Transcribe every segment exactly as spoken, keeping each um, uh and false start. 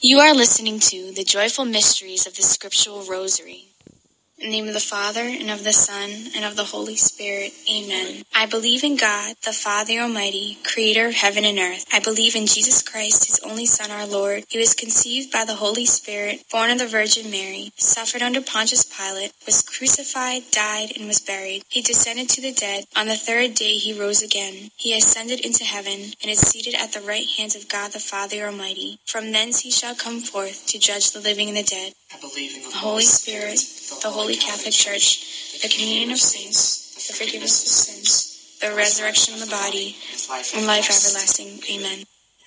You are listening to the Joyful Mysteries of the Scriptural Rosary. In the name of the Father, and of the Son, and of the Holy Spirit. Amen. I believe in God, the Father Almighty, creator of heaven and earth. I believe in Jesus Christ, his only Son, our Lord. He was conceived by the Holy Spirit, born of the Virgin Mary, suffered under Pontius Pilate, was crucified, died, and was buried. He descended to the dead. On the third day he rose again. He ascended into heaven, and is seated at the right hand of God the Father Almighty. From thence he shall come forth to judge the living and the dead. I believe in the Holy Spirit, the Holy Catholic Church, the communion of saints, the forgiveness of sins, the resurrection of the body, and life everlasting. Amen.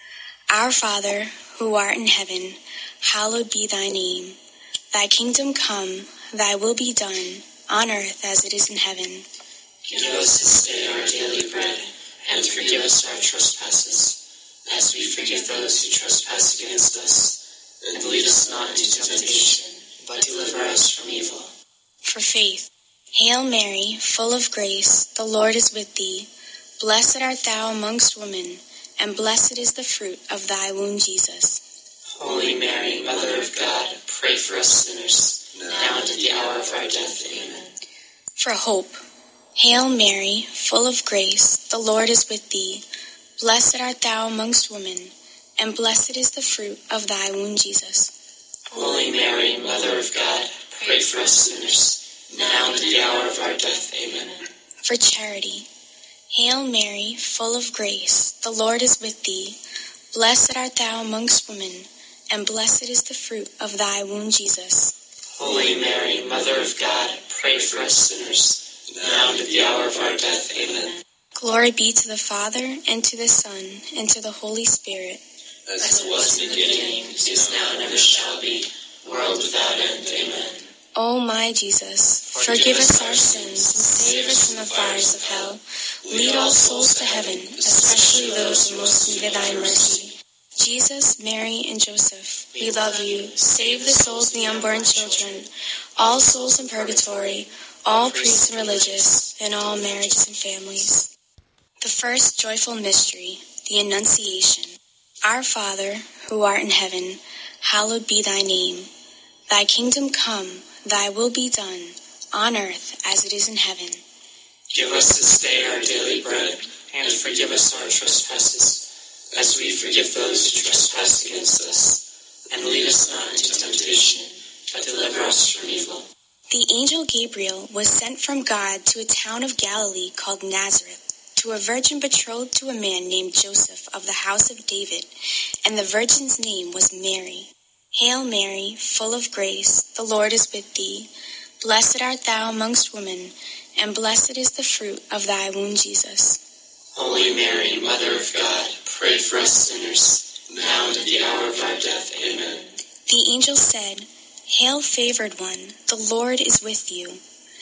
Our Father, who art in heaven, hallowed be thy name. Thy kingdom come, thy will be done, on earth as it is in heaven. Give us this day our daily bread, and forgive us our trespasses, as we forgive those who trespass against us. And lead us not into temptation, but deliver us from evil. For faith. Hail Mary, full of grace, the Lord is with thee. Blessed art thou amongst women, and blessed is the fruit of thy womb, Jesus. Holy Mary, Mother of God, pray for us sinners, now and at the hour of our death. Amen. For hope. Hail Mary, full of grace, the Lord is with thee. Blessed art thou amongst women, and blessed is the fruit of thy womb, Jesus. Holy Mary, Mother of God, pray for us sinners, now and at the hour of our death. Amen. For charity. Hail Mary, full of grace, the Lord is with thee. Blessed art thou amongst women, and blessed is the fruit of thy womb, Jesus. Holy Mary, Mother of God, pray for us sinners, now and at the hour of our death. Amen. Glory be to the Father, and to the Son, and to the Holy Spirit. As it was in the beginning, is now, and ever shall be, world without end. Amen. O my Jesus, forgive us our sins, and save us from the fires of hell. Lead all souls to heaven, especially those who most need thy mercy. Jesus, Mary, and Joseph, we love you. Save the souls of the unborn children, all souls in purgatory, all priests and religious, and all marriages and families. The first joyful mystery, the Annunciation. Our Father, who art in heaven, hallowed be thy name. Thy kingdom come, thy will be done, on earth as it is in heaven. Give us this day our daily bread, and forgive us our trespasses, as we forgive those who trespass against us. And lead us not into temptation, but deliver us from evil. The angel Gabriel was sent from God to a town of Galilee called Nazareth, to a virgin betrothed to a man named Joseph of the house of David, and the virgin's name was Mary. Hail Mary, full of grace, the Lord is with thee. Blessed art thou amongst women, and blessed is the fruit of thy womb, Jesus. Holy Mary, Mother of God, pray for us sinners, now and at the hour of our death. Amen. The angel said, Hail, favored one, the Lord is with you.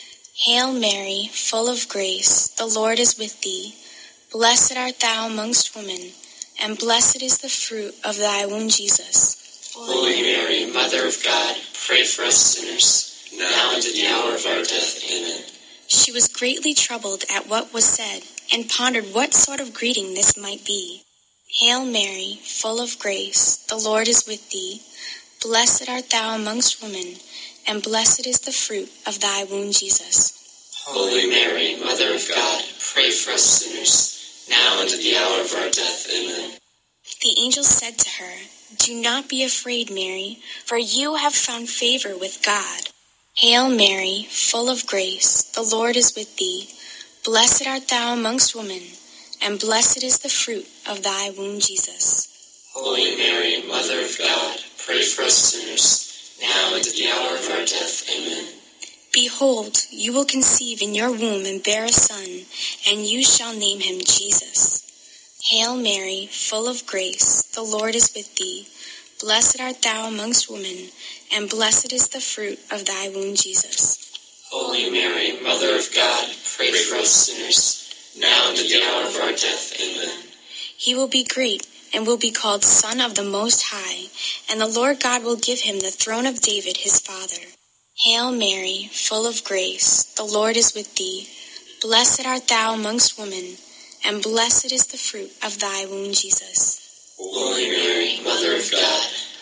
Hail Mary, full of grace, the Lord is with thee. Blessed art thou amongst women, and blessed is the fruit of thy womb, Jesus. Holy Mary, Mother of God, pray for us sinners, now and at the hour of our death. Amen. She was greatly troubled at what was said, and pondered what sort of greeting this might be. Hail Mary, full of grace, the Lord is with thee. Blessed art thou amongst women, and blessed is the fruit of thy womb, Jesus. Holy Mary, Mother of God, pray for us sinners, now and at the hour of our death. Amen. The angel said to her, Do not be afraid, Mary, for you have found favor with God. Hail Mary, full of grace, the Lord is with thee. Blessed art thou amongst women, and blessed is the fruit of thy womb, Jesus. Holy Mary, Mother of God, pray for us sinners, now and at the hour of our death. Amen. Behold, you will conceive in your womb and bear a son, and you shall name him Jesus. Hail Mary, full of grace, the Lord is with thee. Blessed art thou amongst women, and blessed is the fruit of thy womb, Jesus. Holy Mary, Mother of God, pray for us sinners, now and at the hour of our death. Amen. He will be great, and will be called Son of the Most High, and the Lord God will give him the throne of David his father. Hail Mary, full of grace, the Lord is with thee. Blessed art thou amongst women, and blessed is the fruit of thy womb, Jesus. Holy Mary, Mother of God,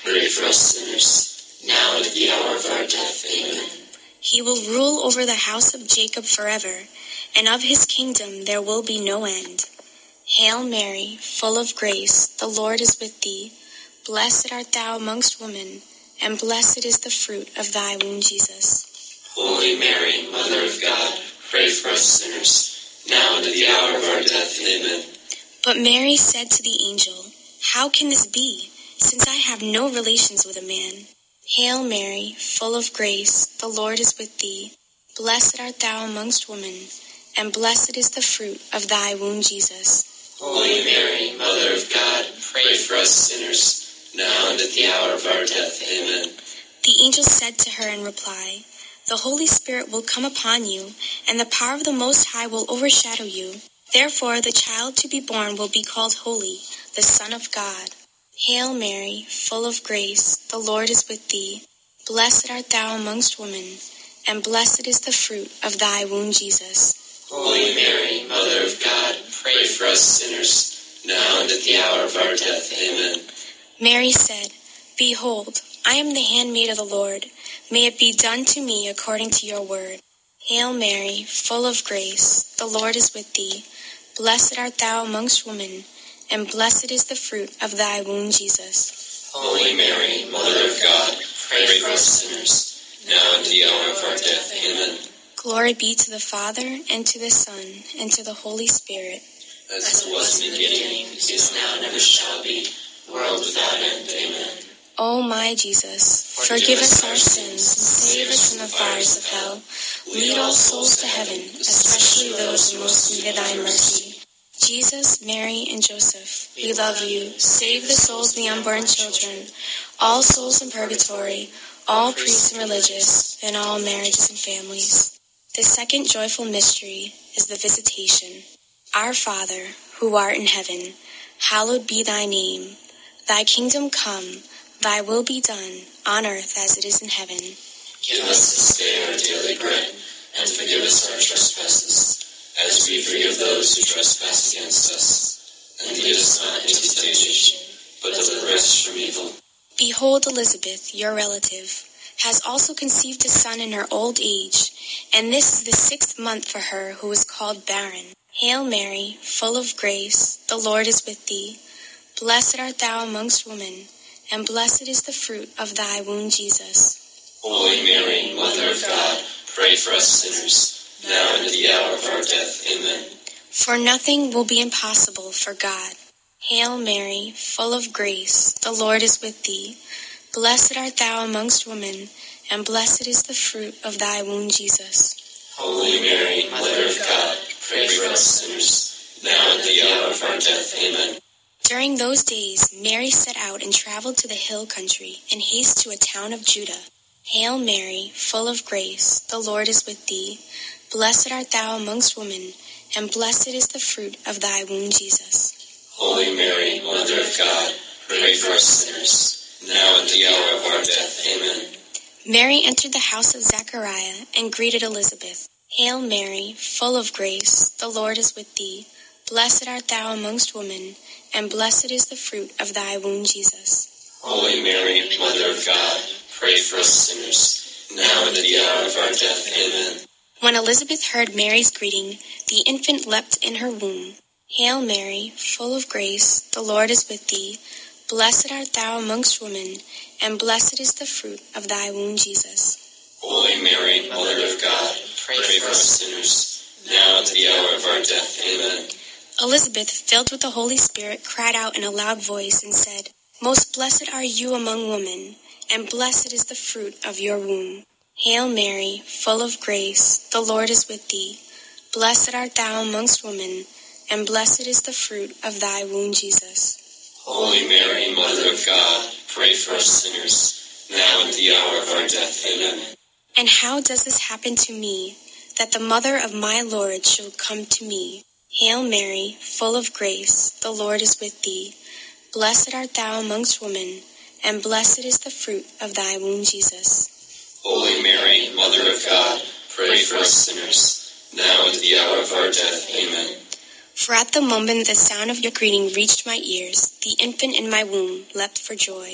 pray for us sinners, now and at the hour of our death. Amen. He will rule over the house of Jacob forever, and of his kingdom there will be no end. Hail Mary, full of grace, the Lord is with thee. Blessed art thou amongst women, and blessed is the fruit of thy womb, Jesus. Holy Mary, Mother of God, pray for us sinners, now and at the hour of our death. Amen. But Mary said to the angel, How can this be, since I have no relations with a man? Hail Mary, full of grace, the Lord is with thee. Blessed art thou amongst women, and blessed is the fruit of thy womb, Jesus. Holy Mary, Mother of God, pray for us sinners, now and at the hour of our death. Amen. The angel said to her in reply, The Holy Spirit will come upon you, and the power of the Most High will overshadow you. Therefore the child to be born will be called Holy, the Son of God. Hail Mary, full of grace, the Lord is with thee. Blessed art thou amongst women, and blessed is the fruit of thy womb, Jesus. Holy Mary, Mother of God, pray for us sinners, now and at the hour of our death. Amen. Mary said, Behold, I am the handmaid of the Lord. May it be done to me according to your word. Hail Mary, full of grace, the Lord is with thee. Blessed art thou amongst women, and blessed is the fruit of thy womb, Jesus. Holy Mary, Mother of God, pray for us sinners, now and at the hour of our death. Amen. Glory be to the Father, and to the Son, and to the Holy Spirit. As it was in the beginning, is now, and ever shall be, world without end. Amen. O my Jesus, forgive us our sins, and save us from the fires of hell. Lead all souls to heaven, especially those who most need thy mercy. Jesus, Mary, and Joseph, we love you. Save the souls of the unborn children, all souls in purgatory, all priests and religious, and all marriages and families. The second joyful mystery is the Visitation. Our Father, who art in heaven, hallowed be thy name. Thy kingdom come, thy will be done, on earth as it is in heaven. Give us this day our daily bread, and forgive us our trespasses, as we forgive those who trespass against us. And lead us not into temptation, but deliver us from evil. Behold, Elizabeth, your relative, has also conceived a son in her old age, and this is the sixth month for her who is called barren. Hail Mary, full of grace, the Lord is with thee. Blessed art thou amongst women, and blessed is the fruit of thy womb, Jesus. Holy Mary, Mother of God, pray for us sinners, now and at the hour of our death. Amen. For nothing will be impossible for God. Hail Mary, full of grace, the Lord is with thee. Blessed art thou amongst women, and blessed is the fruit of thy womb, Jesus. Holy Mary, Mother of God, pray for us sinners, now and at the hour of our death. Amen. During those days, Mary set out and traveled to the hill country, in haste to a town of Judah. Hail Mary, full of grace, the Lord is with thee. Blessed art thou amongst women, and blessed is the fruit of thy womb, Jesus. Holy Mary, Mother of God, pray for us sinners, now and at the hour of our death. Amen. Mary entered the house of Zechariah and greeted Elizabeth. Hail Mary, full of grace, the Lord is with thee. Blessed art thou amongst women, and blessed is the fruit of thy womb, Jesus. Holy Mary, Mother of God, pray for us sinners, now and at the hour of our death. Amen. When Elizabeth heard Mary's greeting, the infant leapt in her womb. Hail Mary, full of grace, the Lord is with thee. Blessed art thou amongst women, and blessed is the fruit of thy womb, Jesus. Holy Mary, Mother of God, pray for us sinners, now and at the hour of our death. Amen. Elizabeth, filled with the Holy Spirit, cried out in a loud voice and said, Most blessed are you among women, and blessed is the fruit of your womb. Hail Mary, full of grace, the Lord is with thee. Blessed art thou amongst women, and blessed is the fruit of thy womb, Jesus. Holy Mary, Mother of God, pray for us sinners, now and at the hour of our death. Amen. And how does this happen to me, that the mother of my Lord should come to me? Hail Mary, full of grace, the Lord is with thee. Blessed art thou amongst women, and blessed is the fruit of thy womb, Jesus. Holy Mary, Mother of God, pray for us sinners, now and at the hour of our death. Amen. For at the moment the sound of your greeting reached my ears, the infant in my womb leapt for joy.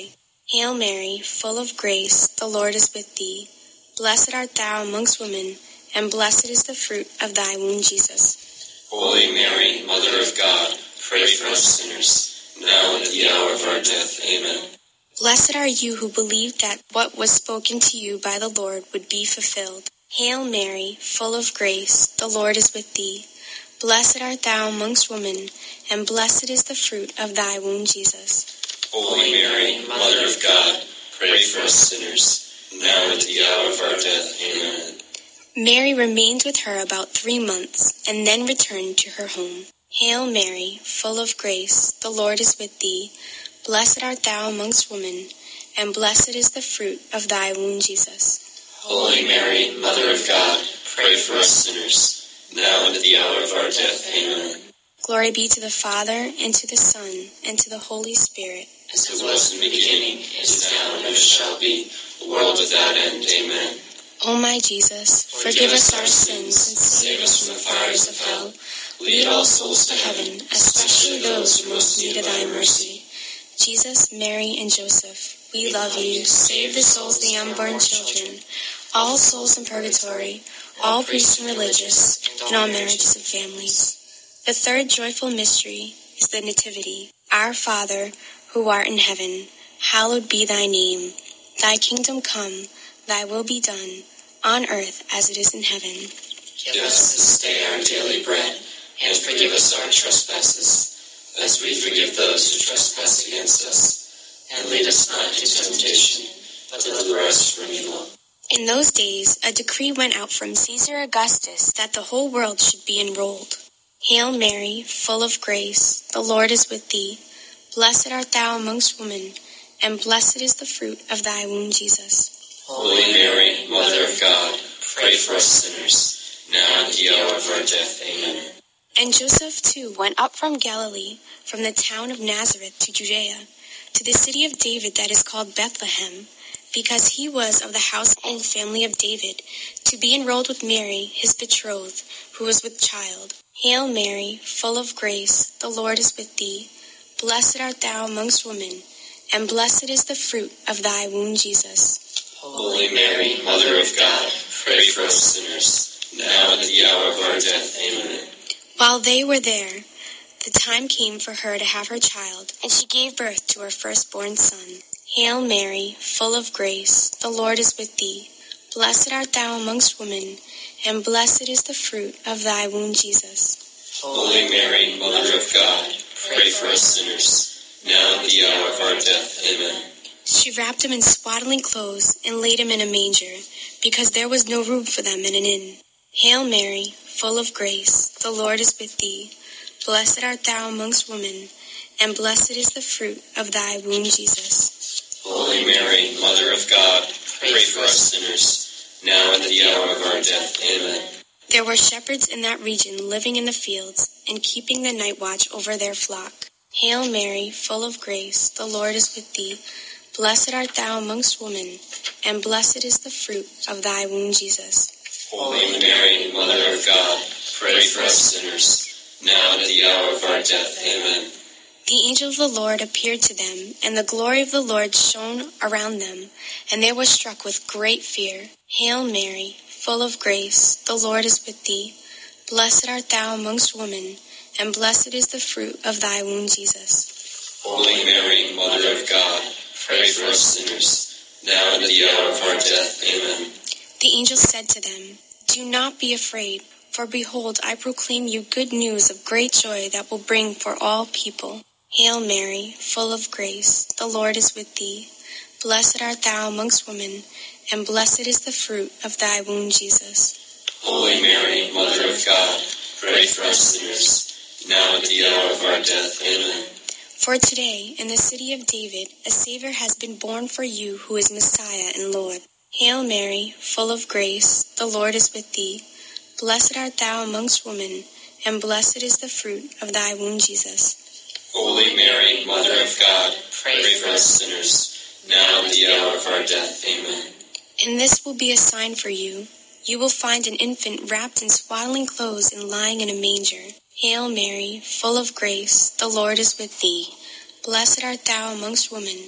Hail Mary, full of grace, the Lord is with thee. Blessed art thou amongst women, and blessed is the fruit of thy womb, Jesus. Holy Mary, Mother of God, pray for us sinners, now and at the hour of our death. Amen. Blessed are you who believed that what was spoken to you by the Lord would be fulfilled. Hail Mary, full of grace, the Lord is with thee. Blessed art thou amongst women, and blessed is the fruit of thy womb, Jesus. Holy Mary, Mother of God, pray for us sinners, now and at the hour of our death. Amen. Mary remained with her about three months, and then returned to her home. Hail Mary, full of grace, the Lord is with thee. Blessed art thou amongst women, and blessed is the fruit of thy womb, Jesus. Holy Mary, Mother of God, pray for us sinners, now and at the hour of our death. Amen. Glory be to the Father, and to the Son, and to the Holy Spirit. As it was in the beginning, is now, and ever shall be, a world without end. Amen. O my Jesus, forgive us our sins, and save us from the fires of hell. Lead all souls to heaven, especially those who most need of thy mercy. Jesus, Mary, and Joseph, we love you. Save the souls of the unborn children, all souls in purgatory, all priests and religious, and all marriages and families. The third joyful mystery is the Nativity. Our Father, who art in heaven, hallowed be thy name. Thy kingdom come, thy will be done, on earth as it is in heaven. Give us this day our daily bread, and forgive us our trespasses, as we forgive those who trespass against us. And lead us not into temptation, but deliver us from evil. In those days, a decree went out from Caesar Augustus that the whole world should be enrolled. Hail Mary, full of grace, the Lord is with thee. Blessed art thou amongst women, and blessed is the fruit of thy womb, Jesus. Holy Mary, Mother of God, pray for us sinners, now and at the hour of our death. Amen. And Joseph too went up from Galilee, from the town of Nazareth to Judea, to the city of David that is called Bethlehem, because he was of the house and family of David, to be enrolled with Mary, his betrothed, who was with child. Hail Mary, full of grace, the Lord is with thee. Blessed art thou amongst women, and blessed is the fruit of thy womb, Jesus. Holy Mary, Mother of God, pray for us sinners, now and at the hour of our death. Amen. While they were there, the time came for her to have her child, and she gave birth to her firstborn son. Hail Mary, full of grace, the Lord is with thee. Blessed art thou amongst women, and blessed is the fruit of thy womb, Jesus. Holy Mary, Mother of God, pray for us sinners, now and at the hour of our death. Amen. She wrapped him in swaddling clothes and laid him in a manger, because there was no room for them in an inn. Hail Mary, full of grace, the Lord is with thee. Blessed art thou amongst women, and blessed is the fruit of thy womb, Jesus. Holy Mary, Mother of God, pray for us sinners, now and at the hour of our death. Amen. There were shepherds in that region living in the fields, and keeping the night watch over their flock. Hail Mary, full of grace, the Lord is with thee. Blessed art thou amongst women, and blessed is the fruit of thy womb, Jesus. Holy Mary, Mother of God, pray for us sinners, now and at the hour of our death. Amen. The angel of the Lord appeared to them, and the glory of the Lord shone around them, and they were struck with great fear. Hail Mary, full of grace, the Lord is with thee. Blessed art thou amongst women, and blessed is the fruit of thy womb, Jesus. Holy Mary, Mother of God, pray for us sinners, now and at the hour of our death. Amen. The angel said to them, Do not be afraid, for behold, I proclaim you good news of great joy that will bring for all people. Hail Mary, full of grace, the Lord is with thee. Blessed art thou amongst women, and blessed is the fruit of thy womb, Jesus. Holy Mary, Mother of God, pray for us sinners, now and at the hour of our death. Amen. For today, in the city of David, a Savior has been born for you, who is Messiah and Lord. Hail Mary, full of grace, the Lord is with thee. Blessed art thou amongst women, and blessed is the fruit of thy womb, Jesus. Holy Mary, Mother of God, pray for us sinners, now and at the hour of our death. Amen. And this will be a sign for you. You will find an infant wrapped in swaddling clothes and lying in a manger. Hail Mary, full of grace, the Lord is with thee. Blessed art thou amongst women,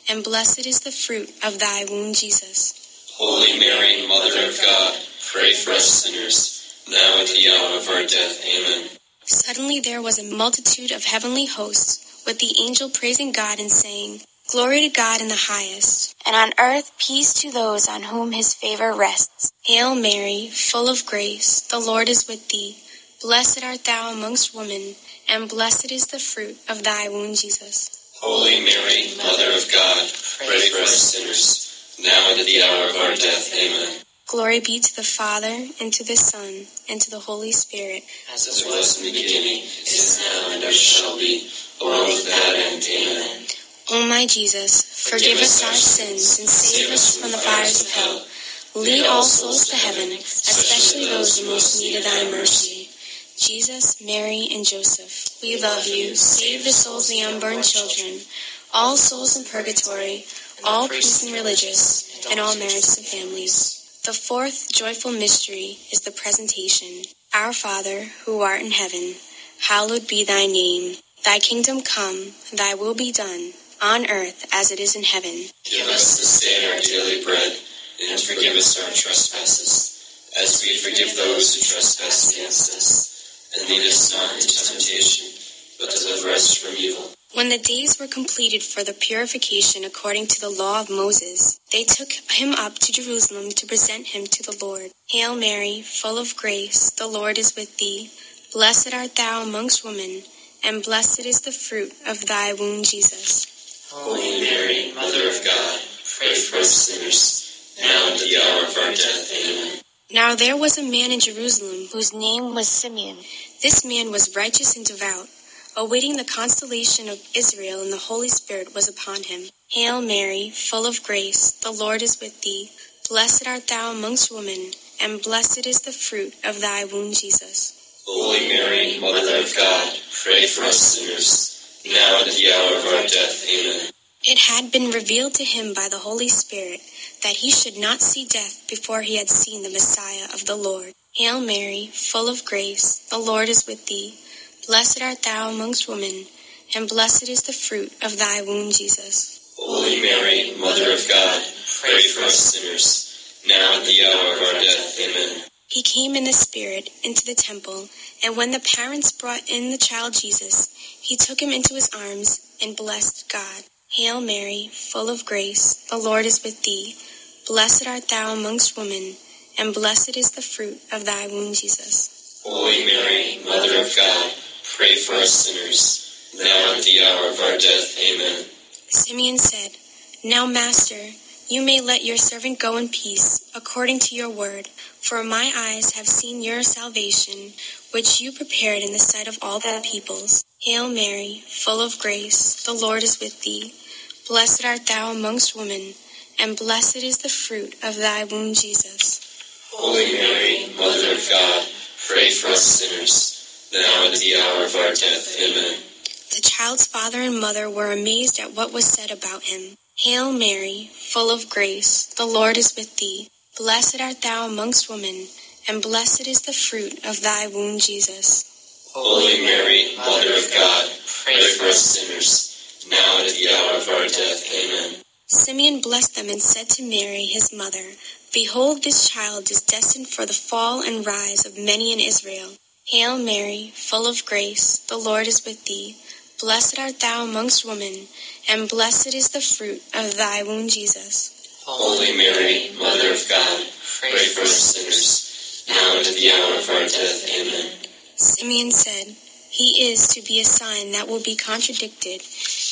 and blessed is the fruit of thy womb, Jesus. Holy Mary, Mother of God, pray for us sinners, now at the hour of our death. Amen. Suddenly there was a multitude of heavenly hosts, with the angel praising God and saying, Glory to God in the highest, and on earth peace to those on whom his favor rests. Hail Mary, full of grace, the Lord is with thee. Blessed art thou amongst women, and blessed is the fruit of thy womb, Jesus. Holy Mary, Mother of God, pray for us sinners, now and at the hour of our death. Amen. Glory be to the Father, and to the Son, and to the Holy Spirit. As it was in the beginning, is now, and ever shall be, world without end. Amen. O my Jesus, forgive us our sins, and save us from the fires of hell. Lead all souls to heaven, especially those in most need of thy mercy. Jesus, Mary, and Joseph, we love you. Save the souls of the unborn children, all souls in purgatory, all priests and religious, and all marriages and families. The fourth joyful mystery is the presentation. Our Father, who art in heaven, hallowed be thy name. Thy kingdom come, thy will be done, on earth as it is in heaven. Give us this day our daily bread, and forgive us our trespasses, as we forgive those who trespass against us. And lead us not into temptation, but deliver us from evil. When the days were completed for the purification according to the law of Moses, they took him up to Jerusalem to present him to the Lord. Hail Mary, full of grace, the Lord is with thee. Blessed art thou amongst women, and blessed is the fruit of thy womb, Jesus. Holy Mary, Mother of God, pray for us sinners, now and at the hour of our death. Amen. Now there was a man in Jerusalem whose name was Simeon. This man was righteous and devout, awaiting the consolation of Israel, and the Holy Spirit was upon him. Hail Mary, full of grace, the Lord is with thee. Blessed art thou amongst women, and blessed is the fruit of thy womb, Jesus. Holy Mary, Mother of God, pray for us sinners, now and at the hour of our death. Amen. It had been revealed to him by the Holy Spirit that he should not see death before he had seen the Messiah of the Lord. Hail Mary, full of grace, the Lord is with thee. Blessed art thou amongst women, and blessed is the fruit of thy womb, Jesus. Holy Mary, Mother of God, pray for us sinners, now and at the hour of our death. Amen. He came in the Spirit into the temple, and when the parents brought in the child Jesus, he took him into his arms and blessed God. Hail Mary, full of grace, the Lord is with thee. Blessed art thou amongst women, and blessed is the fruit of thy womb, Jesus. Holy Mary, Mother of God, pray for us sinners, now and at the hour of our death. Amen. Simeon said, Now, Master, you may let your servant go in peace, according to your word, for my eyes have seen your salvation, which you prepared in the sight of all the peoples. Hail Mary, full of grace, the Lord is with thee. Blessed art thou amongst women, and blessed is the fruit of thy womb, Jesus. Holy Mary, Mother of God, pray for us sinners, now and at the hour of our death. Amen. The child's father and mother were amazed at what was said about him. Hail Mary, full of grace, the Lord is with thee. Blessed art thou amongst women, and blessed is the fruit of thy womb, Jesus. Holy Mary, Mother of God, pray for us sinners, now and at the hour of our death. Amen. Simeon blessed them and said to Mary, his mother, Behold, this child is destined for the fall and rise of many in Israel. Hail Mary, full of grace, the Lord is with thee. Blessed art thou amongst women, and blessed is the fruit of thy womb, Jesus. Holy Mary, Mother of God, pray for us sinners, now and at the hour of our death. Amen. Simeon said, He is to be a sign that will be contradicted,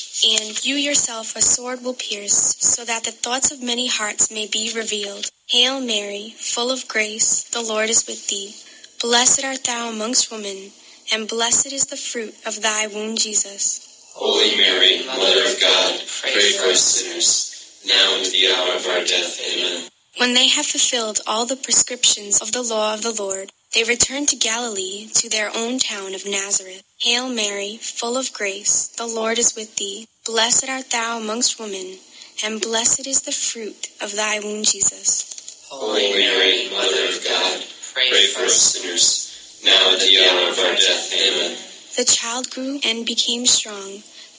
and you yourself a sword will pierce, so that the thoughts of many hearts may be revealed. Hail Mary, full of grace, the Lord is with thee. Blessed art thou amongst women, and blessed is the fruit of thy womb, Jesus. Holy Mary, Mother of God, pray for us sinners, now and at the hour of our death. Amen. When they had fulfilled all the prescriptions of the law of the Lord, they returned to Galilee, to their own town of Nazareth. Hail Mary, full of grace, the Lord is with thee. Blessed art thou amongst women, and blessed is the fruit of thy womb, Jesus. Holy Mary, Mother of God, pray for us sinners, now and at the hour of our death. Amen. The child grew and became strong,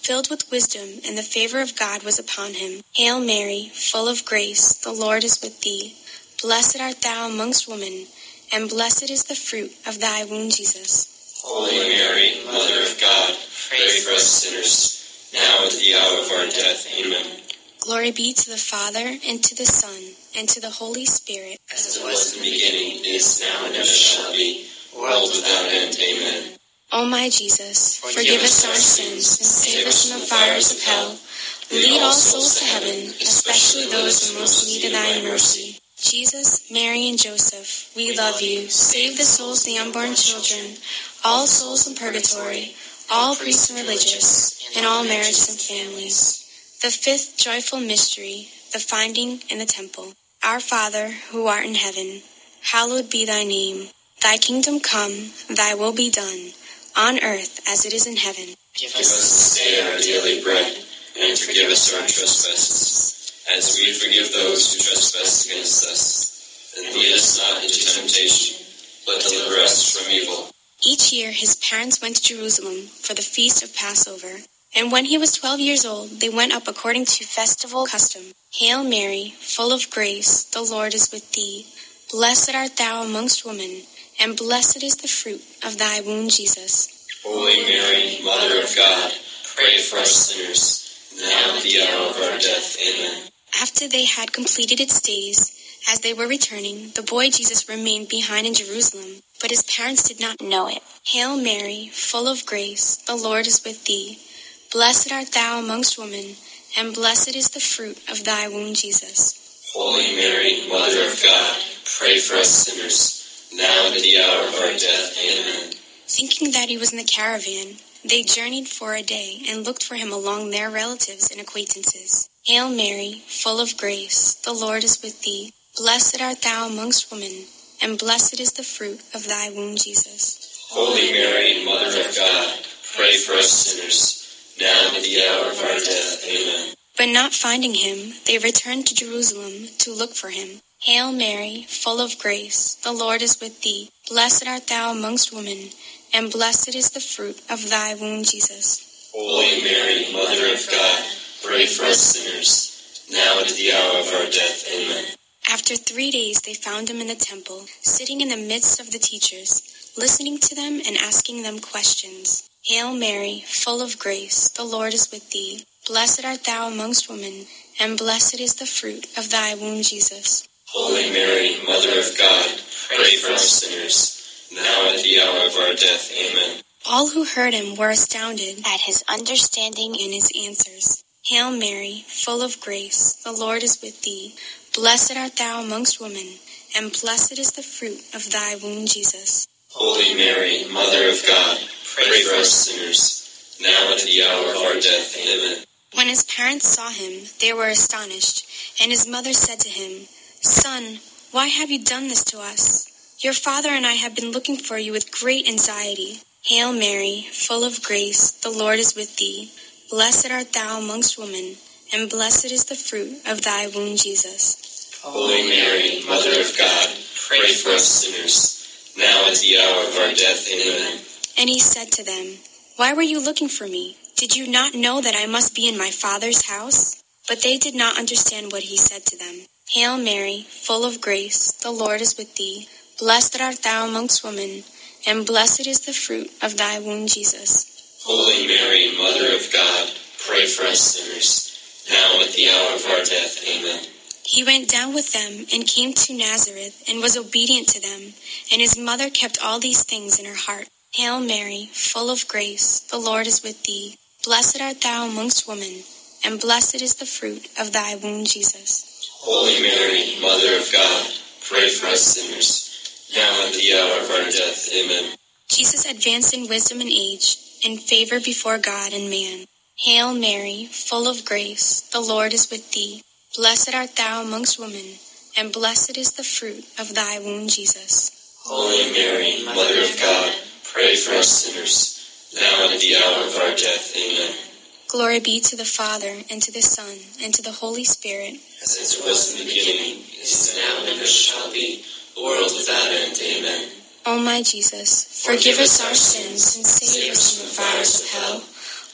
filled with wisdom, and the favor of God was upon him. Hail Mary, full of grace, the Lord is with thee. Blessed art thou amongst women, and blessed is the fruit of thy womb, Jesus. Holy Mary, Mother of God, pray for us sinners, now and at the hour of our death. Amen. Glory be to the Father, and to the Son, and to the Holy Spirit. As it was in the beginning, is now, and ever shall be, world without end. Amen. O my Jesus, forgive us our sins, and save us from the fires of hell. Lead all souls to heaven, especially those in most need of thy mercy. Jesus, Mary, and Joseph, we love you. Save the souls of the unborn children, all souls in purgatory, all priests and religious, and all marriages and families. The fifth joyful mystery, the finding in the temple. Our Father, who art in heaven, hallowed be thy name. Thy kingdom come, thy will be done, on earth as it is in heaven. Give us this day our daily bread, and forgive us our trespasses, as we forgive those who trespass against us. And lead us not into temptation, but deliver us from evil. Each year his parents went to Jerusalem for the feast of Passover. And when he was twelve years old, they went up according to festival custom. Hail Mary, full of grace, the Lord is with thee. Blessed art thou amongst women, and blessed is the fruit of thy womb, Jesus. Holy Mary, Mother of God, pray for us sinners, now at the hour of our death. Amen. After they had completed its days, as they were returning, the boy Jesus remained behind in Jerusalem, but his parents did not know it. Hail Mary, full of grace, the Lord is with thee. Blessed art thou amongst women, and blessed is the fruit of thy womb, Jesus. Holy Mary, Mother of God, pray for us sinners, now and at the hour of our death. Amen. Thinking that he was in the caravan, they journeyed for a day and looked for him among their relatives and acquaintances. Hail Mary, full of grace, the Lord is with thee. Blessed art thou amongst women, and blessed is the fruit of thy womb, Jesus. Holy Mary, Mother of God, pray for us sinners, now and at the hour of our death. Amen. But not finding him, they returned to Jerusalem to look for him. Hail Mary, full of grace, the Lord is with thee. Blessed art thou amongst women, and blessed is the fruit of thy womb, Jesus. Holy Mary, Mother of God, pray for us sinners, now and at the hour of our death. Amen. After three days they found him in the temple, sitting in the midst of the teachers, listening to them and asking them questions. Hail Mary, full of grace, the Lord is with thee. Blessed art thou amongst women, and blessed is the fruit of thy womb, Jesus. Holy Mary, Mother of God, pray for us sinners, now and at the hour of our death. Amen. All who heard him were astounded at his understanding and his answers. Hail Mary, full of grace, the Lord is with thee. Blessed art thou amongst women, and blessed is the fruit of thy womb, Jesus. Holy Mary, Mother of God, pray for us sinners, now and at the hour of our death. Amen. When his parents saw him, they were astonished, and his mother said to him, Son, why have you done this to us? Your father and I have been looking for you with great anxiety. Hail Mary, full of grace, the Lord is with thee. Blessed art thou amongst women, and blessed is the fruit of thy womb, Jesus. Holy Mary, Mother of God, pray for us sinners, now at the hour of our death. Amen. And he said to them, Why were you looking for me? Did you not know that I must be in my Father's house? But they did not understand what he said to them. Hail Mary, full of grace, the Lord is with thee. Blessed art thou amongst women, and blessed is the fruit of thy womb, Jesus. Holy Mary, Mother of God, pray for us sinners, now at the hour of our death. Amen. He went down with them and came to Nazareth and was obedient to them, and his mother kept all these things in her heart. Hail Mary, full of grace, the Lord is with thee. Blessed art thou amongst women, and blessed is the fruit of thy womb, Jesus. Holy Mary, Mother of God, pray for us sinners, now at the hour of our death. Amen. Jesus advanced in wisdom and age, in favor before God and man. Hail Mary, full of grace, the Lord is with thee. Blessed art thou amongst women, and blessed is the fruit of thy womb, Jesus. Holy Mary, Mother of God, pray for us sinners, now and at the hour of our death. Amen. Glory be to the Father, and to the Son, and to the Holy Spirit. As it was in the beginning, is now, and ever shall be, world without end. Amen. O my Jesus, forgive us our sins, and save us from the fires of hell.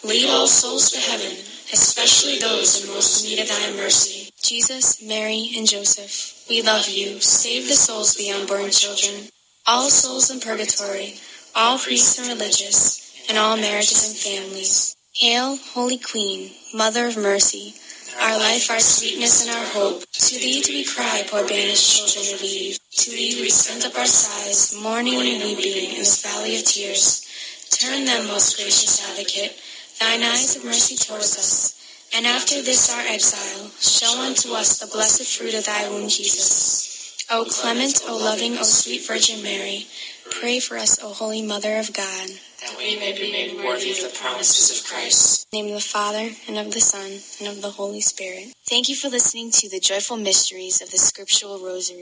Lead all souls to heaven, especially those in most need of thy mercy. Jesus, Mary, and Joseph, we love you. Save the souls of the unborn children, all souls in purgatory, all priests and religious, and all marriages and families. Hail, Holy Queen, Mother of Mercy, our life, our sweetness, and our hope. To thee do we cry, poor banished children of Eve. To thee we send up our sighs, mourning and weeping in this valley of tears. Turn them, most gracious Advocate, thine eyes of mercy towards us, and after this our exile, show unto us the blessed fruit of thy womb, Jesus. O clement, O loving, O sweet Virgin Mary, pray for us, O Holy Mother of God, that we may be made worthy of the promises of Christ. In the name of the Father, and of the Son, and of the Holy Spirit. Thank you for listening to the Joyful Mysteries of the Scriptural Rosary.